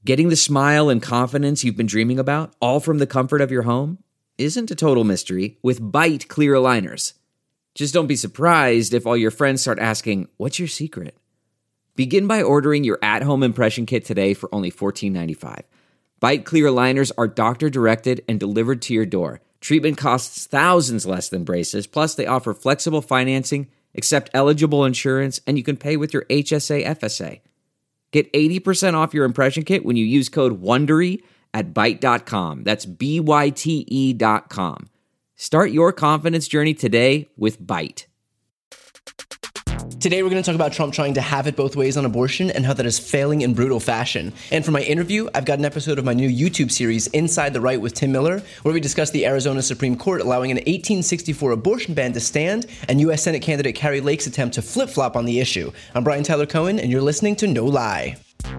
Getting the smile and confidence you've been dreaming about, all from the comfort of your home, isn't a total mystery with Byte clear aligners. Just don't be surprised if all your friends start asking, "What's your secret?" Begin by ordering your at-home impression kit today for only $14.95. Byte clear aligners are doctor-directed and delivered to your door. Treatment costs thousands less than braces, plus they offer flexible financing, accept eligible insurance, and you can pay with your HSA FSA. Get 80% off your impression kit when you use code WONDERY at Byte.com. That's BYTE.com. Start your confidence journey today with Byte. Today we're going to talk about Trump trying to have it both ways on abortion and how that is failing in brutal fashion. And for my interview, I've got an episode of my new YouTube series, Inside the Right with Tim Miller, where we discuss the Arizona Supreme Court allowing an 1864 abortion ban to stand and U.S. Senate candidate Kari Lake's attempt to flip-flop on the issue. I'm Brian Tyler Cohen, and you're listening to No Lie.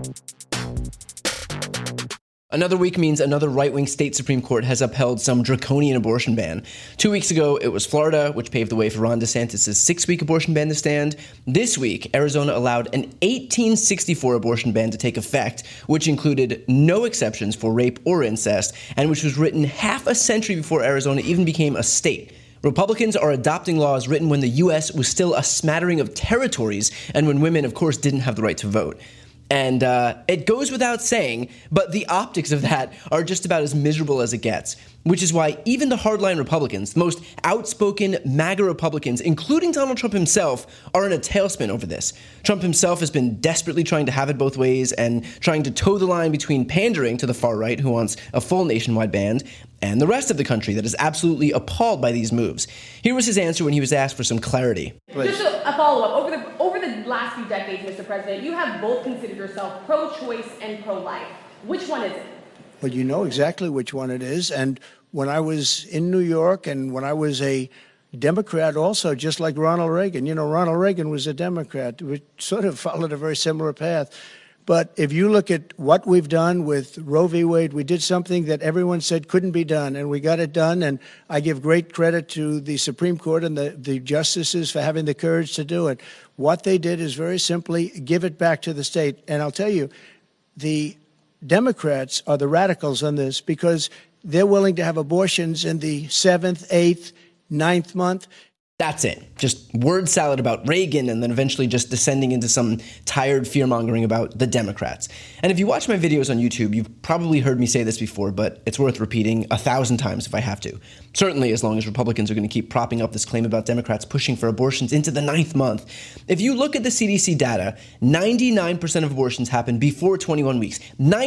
Another week means another right-wing state Supreme Court has upheld some draconian abortion ban. 2 weeks ago, it was Florida, which paved the way for Ron DeSantis' 6-week abortion ban to stand. This week, Arizona allowed an 1864 abortion ban to take effect, which included no exceptions for rape or incest, and which was written half a century before Arizona even became a state. Republicans are adopting laws written when the U.S. was still a smattering of territories and when women, of course, didn't have the right to vote. And it goes without saying, but the optics of that are just about as miserable as it gets, which is why even the hardline Republicans, the most outspoken MAGA Republicans, including Donald Trump himself, are in a tailspin over this. Trump himself has been desperately trying to have it both ways and trying to toe the line between pandering to the far right, who wants a full nationwide ban, and the rest of the country that is absolutely appalled by these moves. Here was his answer when he was asked for some clarity. Just a follow-up. Over the last few decades, Mr. President, you have both considered yourself pro-choice and pro-life. Which one is it? Well, you know exactly which one it is. And when I was in New York and when I was a Democrat also, just like Ronald Reagan, Ronald Reagan was a Democrat. We sort of followed a very similar path. But if you look at what we've done with Roe v. Wade, we did something that everyone said couldn't be done, and we got it done. And I give great credit to the Supreme Court and the justices for having the courage to do it. What they did is very simply give it back to the state. And I'll tell you, the Democrats are the radicals on this because they're willing to have abortions in the 7th, 8th, 9th month. That's it. Just word salad about Reagan and then eventually just descending into some tired fear-mongering about the Democrats. And if you watch my videos on YouTube, you've probably heard me say this before, but it's worth repeating 1,000 times if I have to. Certainly as long as Republicans are going to keep propping up this claim about Democrats pushing for abortions into the 9th month. If you look at the CDC data, 99% of abortions happen before 21 weeks.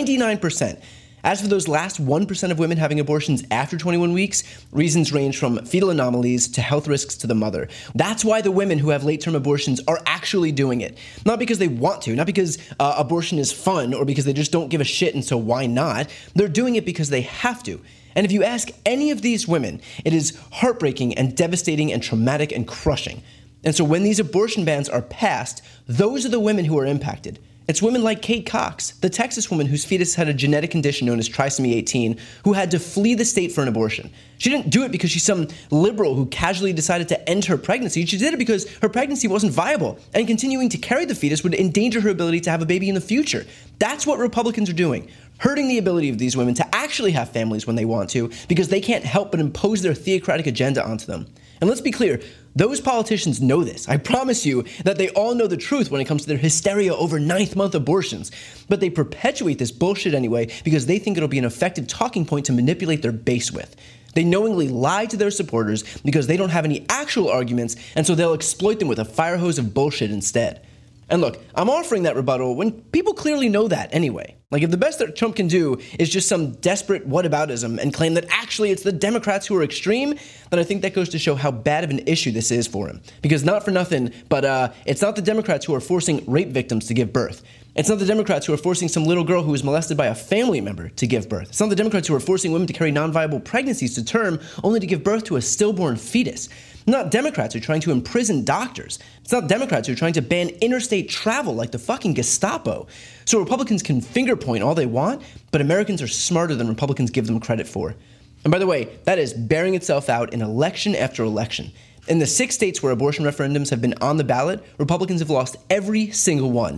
99%. As for those last 1% of women having abortions after 21 weeks, reasons range from fetal anomalies to health risks to the mother. That's why the women who have late-term abortions are actually doing it. Not because they want to, not because abortion is fun or because they just don't give a shit and so why not. They're doing it because they have to. And if you ask any of these women, it is heartbreaking and devastating and traumatic and crushing. And so when these abortion bans are passed, those are the women who are impacted. It's women like Kate Cox, the Texas woman whose fetus had a genetic condition known as trisomy 18, who had to flee the state for an abortion. She didn't do it because she's some liberal who casually decided to end her pregnancy. She did it because her pregnancy wasn't viable, and continuing to carry the fetus would endanger her ability to have a baby in the future. That's what Republicans are doing, hurting the ability of these women to actually have families when they want to, because they can't help but impose their theocratic agenda onto them. And let's be clear, those politicians know this. I promise you that they all know the truth when it comes to their hysteria over 9th month abortions. But they perpetuate this bullshit anyway because they think it'll be an effective talking point to manipulate their base with. They knowingly lie to their supporters because they don't have any actual arguments, and so they'll exploit them with a fire hose of bullshit instead. And look, I'm offering that rebuttal when people clearly know that anyway. Like, if the best that Trump can do is just some desperate whataboutism and claim that actually it's the Democrats who are extreme, then I think that goes to show how bad of an issue this is for him. Because not for nothing, but it's not the Democrats who are forcing rape victims to give birth. It's not the Democrats who are forcing some little girl who was molested by a family member to give birth. It's not the Democrats who are forcing women to carry non-viable pregnancies to term only to give birth to a stillborn fetus. Not Democrats who are trying to imprison doctors. It's not Democrats who are trying to ban interstate travel like the fucking Gestapo. So Republicans can finger point all they want, but Americans are smarter than Republicans give them credit for. And by the way, that is bearing itself out in election after election. In the 6 states where abortion referendums have been on the ballot, Republicans have lost every single one.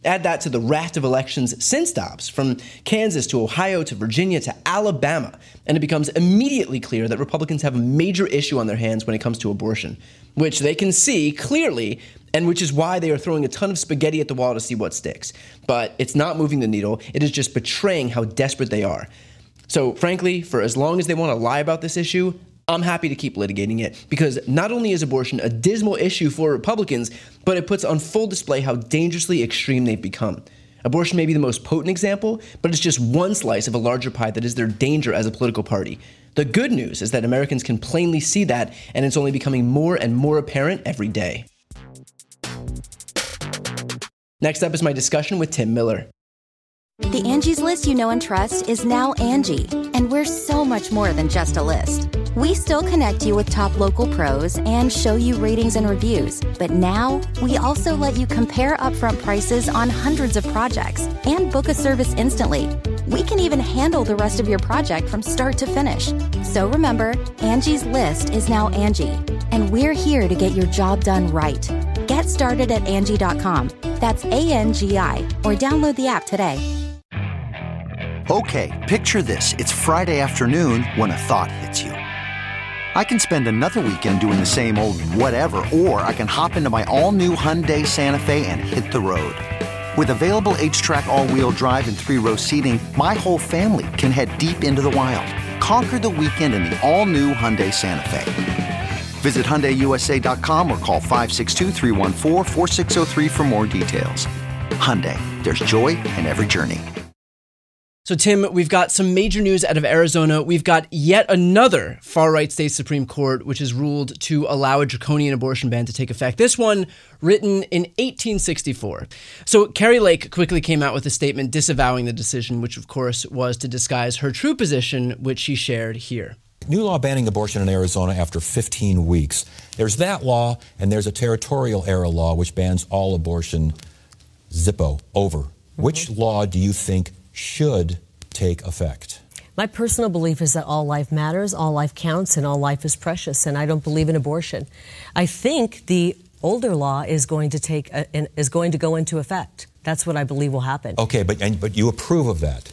Add that to the raft of elections since Dobbs, from Kansas to Ohio to Virginia to Alabama, and it becomes immediately clear that Republicans have a major issue on their hands when it comes to abortion, which they can see clearly, and which is why they are throwing a ton of spaghetti at the wall to see what sticks. But it's not moving the needle. It is just betraying how desperate they are. So frankly, for as long as they want to lie about this issue, I'm happy to keep litigating it, because not only is abortion a dismal issue for Republicans, but it puts on full display how dangerously extreme they've become. Abortion may be the most potent example, but it's just one slice of a larger pie that is their danger as a political party. The good news is that Americans can plainly see that, and it's only becoming more and more apparent every day. Next up is my discussion with Tim Miller. The Angie's List you know and trust is now Angie, and we're so much more than just a list. We still connect you with top local pros and show you ratings and reviews, but now we also let you compare upfront prices on hundreds of projects and book a service instantly. We can even handle the rest of your project from start to finish. So remember, Angie's List is now Angie, and we're here to get your job done right. Get started at Angie.com. That's ANGI, or download the app today. Okay, picture this. It's Friday afternoon when a thought hits you. I can spend another weekend doing the same old whatever, or I can hop into my all-new Hyundai Santa Fe and hit the road. With available H-Track all-wheel drive and 3-row seating, my whole family can head deep into the wild. Conquer the weekend in the all-new Hyundai Santa Fe. Visit HyundaiUSA.com or call 562-314-4603 for more details. Hyundai, there's joy in every journey. So, Tim, we've got some major news out of Arizona. We've got yet another far-right state Supreme Court, which has ruled to allow a draconian abortion ban to take effect. This one written in 1864. So, Kari Lake quickly came out with a statement disavowing the decision, which, of course, was to disguise her true position, which she shared here. New law banning abortion in Arizona after 15 weeks. There's that law, and there's a territorial era law which bans all abortion. Zippo, over. Which law do you think should take effect? My personal belief is that all life matters, all life counts, and all life is precious, and I don't believe in abortion. I think the older law is going to go into effect. That's what I believe will happen. Okay, but you approve of that?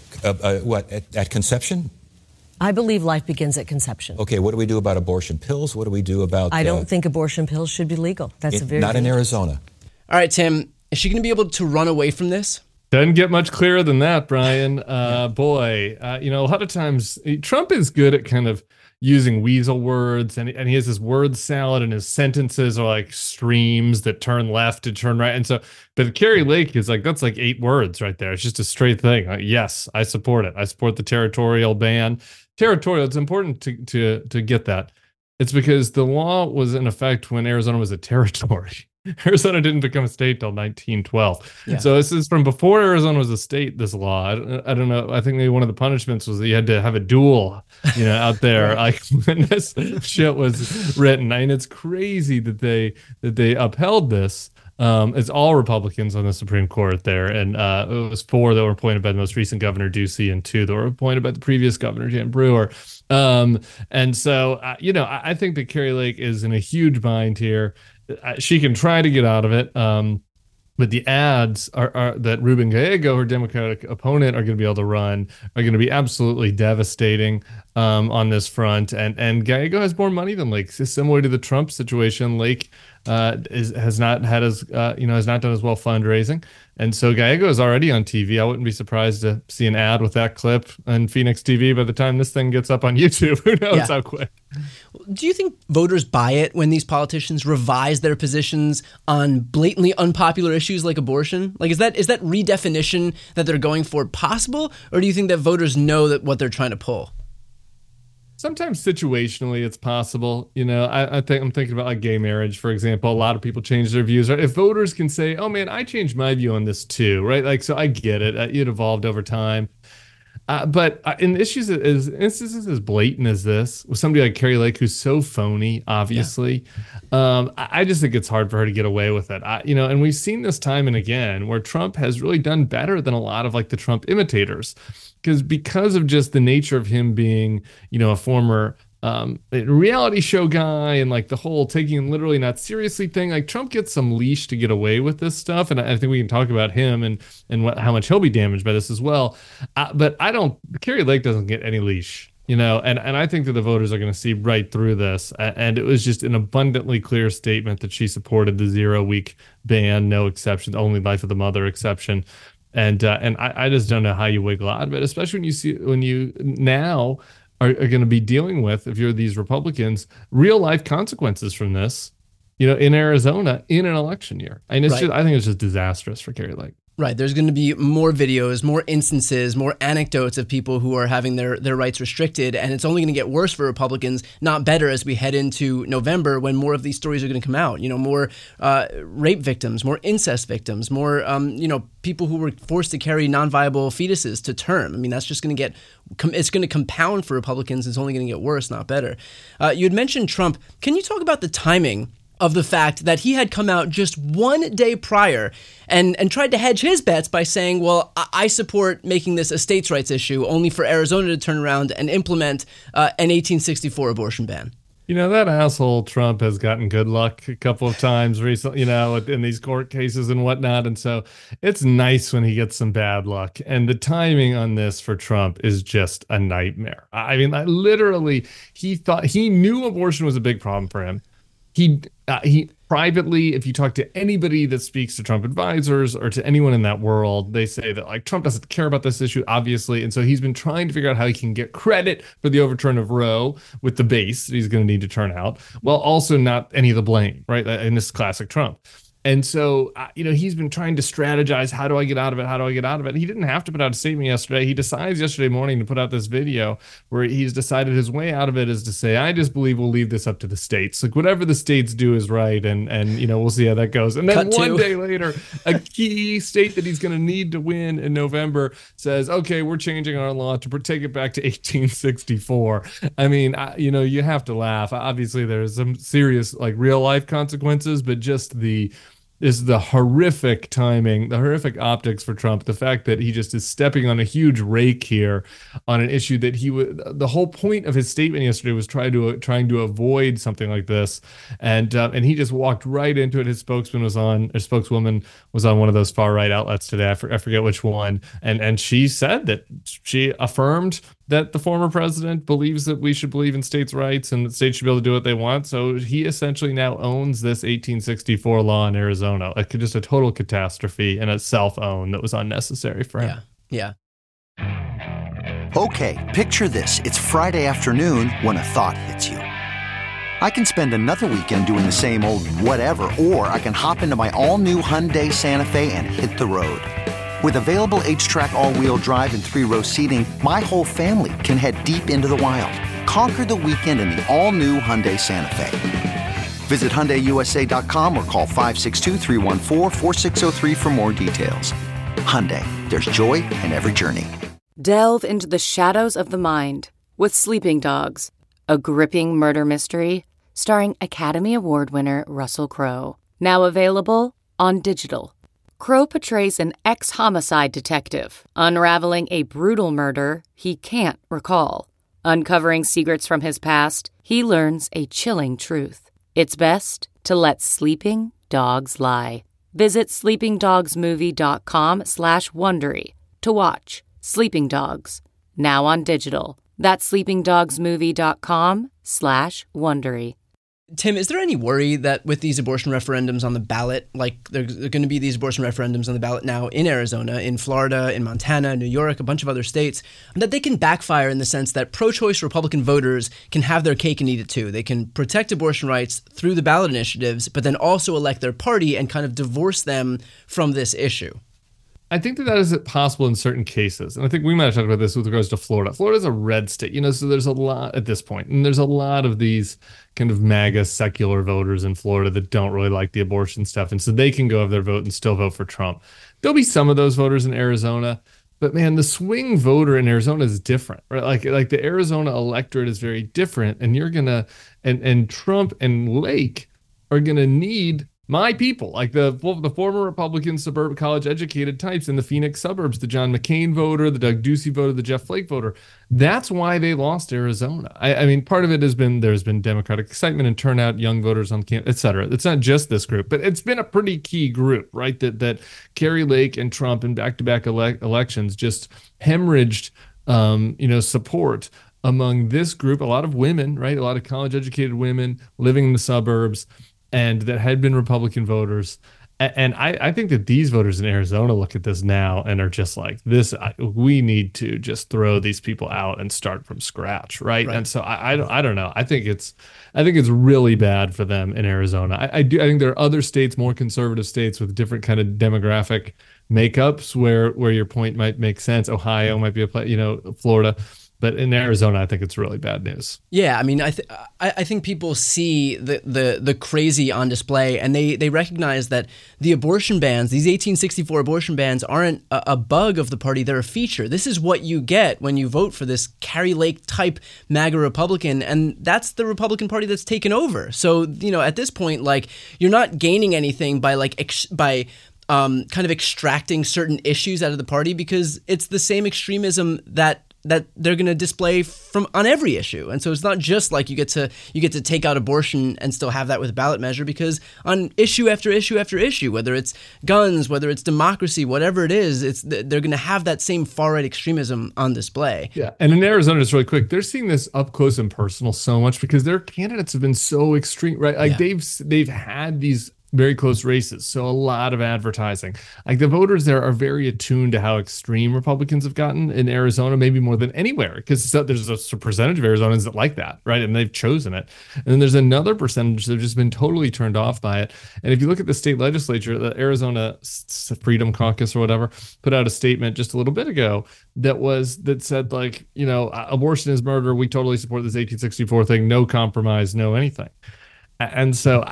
At conception? I believe life begins at conception. Okay, what do we do about abortion pills? What do we do about... I don't think abortion pills should be legal. That's a very not in Arizona. All right, Tim, is she going to be able to run away from this? Doesn't get much clearer than that, Brian. Boy, a lot of times Trump is good at kind of using weasel words, and he has this word salad, and his sentences are like streams that turn left and turn right. And so, but Kari Lake is like, that's like 8 words right there. It's just a straight thing. Yes, I support it. I support the territorial ban. Territorial, it's important to get that. It's because the law was in effect when Arizona was a territory. Arizona didn't become a state till 1912. Yeah. So this is from before Arizona was a state, this law. I don't know. I think maybe one of the punishments was that you had to have a duel, out there like when this shit was written. And it's crazy that they upheld this. It's all Republicans on the Supreme Court there. And it was 4 that were appointed by the most recent governor, Ducey, and 2 that were appointed by the previous governor, Jan Brewer. And so, I think that Kari Lake is in a huge bind here. She can try to get out of it, but the ads are that Ruben Gallego, her Democratic opponent, are going to be able to run are going to be absolutely devastating on this front. And Gallego has more money than Lake, similar to the Trump situation. Lake has not done as well fundraising, and so Gallego is already on TV. I wouldn't be surprised to see an ad with that clip on Phoenix TV by the time this thing gets up on YouTube. Who knows how quick? Do you think voters buy it when these politicians revise their positions on blatantly unpopular issues like abortion? Like, is that redefinition that they're going for possible, or do you think that voters know that what they're trying to pull? Sometimes situationally it's possible. I'm thinking about like gay marriage, for example. A lot of people change their views. Right? If voters can say, oh man, I changed my view on this too, right? Like, so I get it. It evolved over time. But in issues instances as blatant as this, with somebody like Kari Lake, who's so phony, obviously, I just think it's hard for her to get away with it. And we've seen this time and again where Trump has really done better than a lot of like the Trump imitators, because of just the nature of him being, a former reality show guy and like the whole taking him literally not seriously thing. Like Trump gets some leash to get away with this stuff, and I think we can talk about him and how much he'll be damaged by this as well. But Kari Lake doesn't get any leash. And I think that the voters are going to see right through this. And it was just an abundantly clear statement that she supported the 0-week ban, no exceptions, only life of the mother exception. And I just don't know how you wiggle out of it, especially when you now are going to be dealing with, if you're these Republicans, real life consequences from this, in Arizona in an election year. And I think it's just disastrous for Kari Lake. Right. There's going to be more videos, more instances, more anecdotes of people who are having their rights restricted. And it's only going to get worse for Republicans, not better, as we head into November when more of these stories are going to come out. More rape victims, more incest victims, more, people who were forced to carry non-viable fetuses to term. I mean, that's just going to it's going to compound for Republicans. It's only going to get worse, not better. You had mentioned Trump. Can you talk about the timing of the fact that he had come out just one day prior and tried to hedge his bets by saying, well, I support making this a states' rights issue, only for Arizona to turn around and implement an 1864 abortion ban? That asshole Trump has gotten good luck a couple of times recently, in these court cases and whatnot. And so it's nice when he gets some bad luck. And the timing on this for Trump is just a nightmare. I mean, literally, he knew abortion was a big problem for him. He privately, if you talk to anybody that speaks to Trump advisors or to anyone in that world, they say that like Trump doesn't care about this issue, obviously. And so he's been trying to figure out how he can get credit for the overturn of Roe with the base that he's going to need to turn out, while also not any of the blame, right? And this is classic Trump. And so, he's been trying to strategize. How do I get out of it? How do I get out of it? He didn't have to put out a statement yesterday. He decides yesterday morning to put out this video where he's decided his way out of it is to say, I just believe we'll leave this up to the states. Like whatever the states do is right. And we'll see how that goes. And then one day later, a key state that he's going to need to win in November says, okay, we're changing our law to take it back to 1864. I mean, you have to laugh. Obviously, there's some serious like real life consequences, but just the horrific timing, the horrific optics for Trump, the fact that he just is stepping on a huge rake here on an issue that the whole point of his statement yesterday was trying to avoid something like this. And he just walked right into it. His spokeswoman was on one of those far right outlets today. I forget which one. And she said that she affirmed that the former president believes that we should believe in states' rights and that states should be able to do what they want. So he essentially now owns this 1864 law in Arizona, like just a total catastrophe and a self-own that was unnecessary for him. Yeah. Okay, picture this. It's Friday afternoon when a thought hits you. I can spend another weekend doing the same old whatever, or I can hop into my all-new Hyundai Santa Fe and hit the road. With available H-Track all-wheel drive and 3-row seating, my whole family can head deep into the wild. Conquer the weekend in the all-new Hyundai Santa Fe. Visit HyundaiUSA.com or call 562-314-4603 for more details. Hyundai, there's joy in every journey. Delve into the shadows of the mind with Sleeping Dogs, a gripping murder mystery starring Academy Award winner Russell Crowe. Now available on digital. Crowe portrays an ex-homicide detective unraveling a brutal murder he can't recall. Uncovering secrets from his past, he learns a chilling truth. It's best to let sleeping dogs lie. Visit sleepingdogsmovie.com/Wondery to watch Sleeping Dogs, now on digital. That's sleepingdogsmovie.com/Wondery. Tim, is there any worry that with these abortion referendums on the ballot, like there are going to be these abortion referendums on the ballot now in Arizona, in Florida, in Montana, New York, a bunch of other states, that they can backfire in the sense that pro-choice Republican voters can have their cake and eat it too? They can protect abortion rights through the ballot initiatives, but then also elect their party and kind of divorce them from this issue. I think that is possible in certain cases. And I think we might have talked about this with regards to Florida. Florida's a red state, so there's a lot at this point. And there's a lot of these kind of MAGA secular voters in Florida that don't really like the abortion stuff. And so they can go have their vote and still vote for Trump. There'll be some of those voters in Arizona. But man, the swing voter in Arizona is different, right? Like the Arizona electorate is very different. And you're going to, and Trump and Lake are going to need my people, like the former Republican suburban college educated types in the Phoenix suburbs, the John McCain voter, the Doug Ducey voter, the Jeff Flake voter. That's why they lost Arizona. I mean, part of it has been there's been Democratic excitement and turnout, young voters on campus, et cetera. It's not just this group, but it's been a pretty key group, right? That Kari Lake and Trump in back-to-back elections just hemorrhaged, support among this group. A lot of women, right? A lot of college-educated women living in the suburbs, and that had been Republican voters. And I think that these voters in Arizona look at this now and are just like, we need to just throw these people out and start from scratch, right? And so I don't know. I think it's really bad for them in Arizona. I think there are other states, more conservative states with different kind of demographic makeups where your point might make sense. Ohio might be a place, Florida. But in Arizona, I think it's really bad news. Yeah, I mean, I think people see the crazy on display, and they recognize that the abortion bans, these 1864 abortion bans, aren't a bug of the party; they're a feature. This is what you get when you vote for this Kari Lake type MAGA Republican, and that's the Republican Party that's taken over. So at this point, like, you're not gaining anything by kind of extracting certain issues out of the party, because it's the same extremism that they're going to display on every issue. And so it's not just like you get to take out abortion and still have that with a ballot measure, because on issue after issue after issue, whether it's guns, whether it's democracy, whatever it is, they're going to have that same far-right extremism on display. Yeah, and in Arizona, just really quick, they're seeing this up close and personal so much because their candidates have been so extreme, right? Like they've had these very close races, so a lot of advertising. Like the voters there are very attuned to how extreme Republicans have gotten in Arizona, maybe more than anywhere, because there's a percentage of Arizonans that like that, right? And they've chosen it. And then there's another percentage that have just been totally turned off by it. And if you look at the state legislature, the Arizona Freedom Caucus or whatever put out a statement just a little bit ago that said, like, abortion is murder. We totally support this 1864 thing. No compromise, no anything. And so,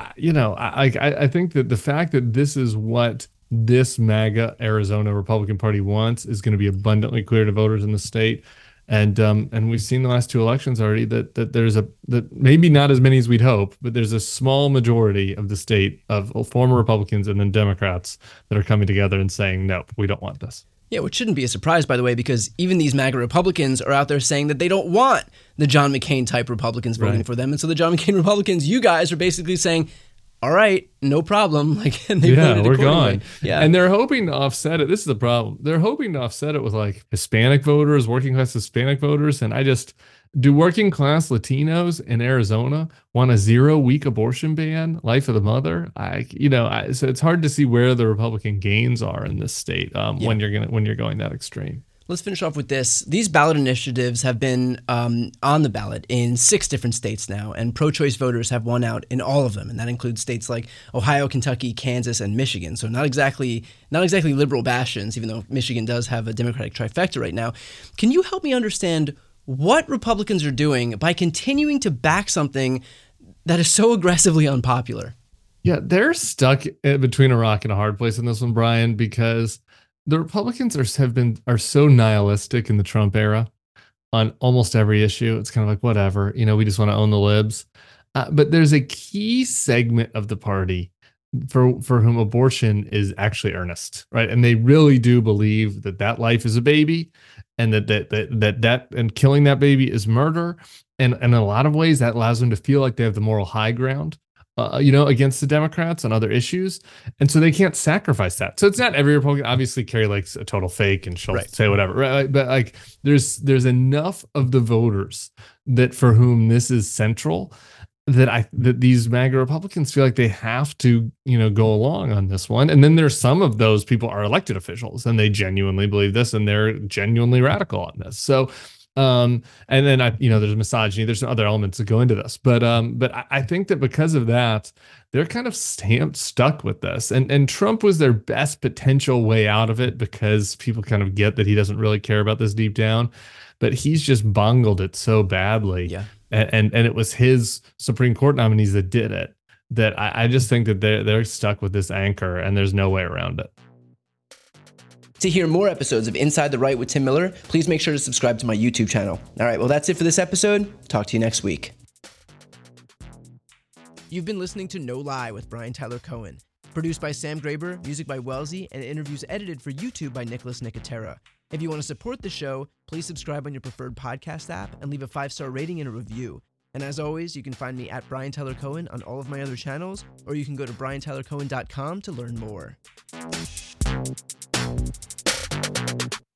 I think that the fact that this is what this MAGA Arizona Republican Party wants is going to be abundantly clear to voters in the state. And we've seen the last two elections already that there's that maybe not as many as we'd hope, but there's a small majority of the state of former Republicans and then Democrats that are coming together and saying, no, we don't want this. Yeah, which shouldn't be a surprise, by the way, because even these MAGA Republicans are out there saying that they don't want the John McCain-type Republicans voting for them. And so the John McCain Republicans, you guys are basically saying, all right, no problem. And they voted we're accordingly. gone. Yeah. And they're hoping to offset it. This is the problem. They're hoping to offset it with like Hispanic voters, working class Hispanic voters. And do working class Latinos in Arizona want a 0-week abortion ban, life of the mother? So it's hard to see where the Republican gains are in this state when you're going that extreme. Let's finish off with this. These ballot initiatives have been on the ballot in 6 different states now, and pro-choice voters have won out in all of them, and that includes states like Ohio, Kentucky, Kansas, and Michigan. So not exactly liberal bastions, even though Michigan does have a Democratic trifecta right now. Can you help me understand what Republicans are doing by continuing to back something that is so aggressively unpopular? Yeah, they're stuck between a rock and a hard place in this one, Brian, because the Republicans are so nihilistic in the Trump era on almost every issue. It's kind of like, whatever, we just want to own the libs. But there's a key segment of the party for whom abortion is actually earnest, right? And they really do believe that life is a baby, and that and killing that baby is murder. And in a lot of ways, that allows them to feel like they have the moral high ground, against the Democrats on other issues. And so they can't sacrifice that. So it's not every Republican. Obviously, Kari Lake's a total fake and she'll say whatever, right? But like there's enough of the voters that for whom this is central that these MAGA Republicans feel like they have to, go along on this one. And then there's some of those people are elected officials and they genuinely believe this and they're genuinely radical on this. So, and then there's misogyny, there's some other elements that go into this, but I think that because of that, they're kind of stuck with this. And Trump was their best potential way out of it because people kind of get that he doesn't really care about this deep down, but he's just bungled it so badly. Yeah. And it was his Supreme Court nominees that did it, that I just think that they're stuck with this anchor and there's no way around it. To hear more episodes of Inside the Right with Tim Miller, please make sure to subscribe to my YouTube channel. All right, well, that's it for this episode. Talk to you next week. You've been listening to No Lie with Brian Tyler Cohen. Produced by Sam Graber, music by Wellesley, and interviews edited for YouTube by Nicholas Nicotera. If you want to support the show, please subscribe on your preferred podcast app and leave a 5-star rating and a review. And as always, you can find me at Brian Tyler Cohen on all of my other channels, or you can go to briantylercohen.com to learn more.